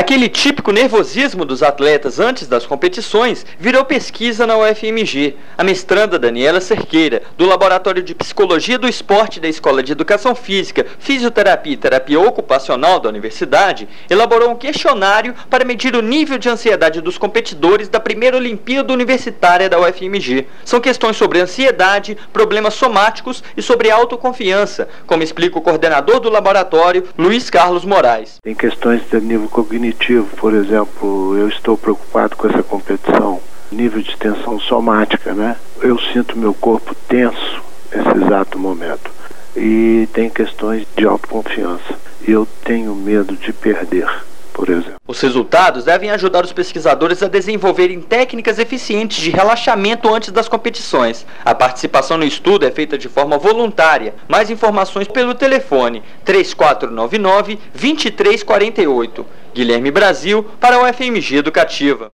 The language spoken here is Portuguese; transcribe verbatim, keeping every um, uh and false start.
Aquele típico nervosismo dos atletas antes das competições virou pesquisa na U F M G. A mestranda Daniela Cerqueira, do Laboratório de Psicologia do Esporte da Escola de Educação Física, Fisioterapia e Terapia Ocupacional da Universidade, elaborou um questionário para medir o nível de ansiedade dos competidores da primeira Olimpíada Universitária da U F M G. São questões sobre ansiedade, problemas somáticos e sobre autoconfiança, como explica o coordenador do laboratório, Luiz Carlos Moraes. Tem questões de nível cognitivo, por exemplo, eu estou preocupado com essa competição, nível de tensão somática, né? Eu sinto meu corpo tenso nesse exato momento. E tem questões de autoconfiança. Eu tenho medo de perder, por exemplo. Os resultados devem ajudar os pesquisadores a desenvolverem técnicas eficientes de relaxamento antes das competições. A participação no estudo é feita de forma voluntária. Mais informações pelo telefone três quatro nove nove, dois três quatro oito. Guilherme Brasil para a U F M G Educativa.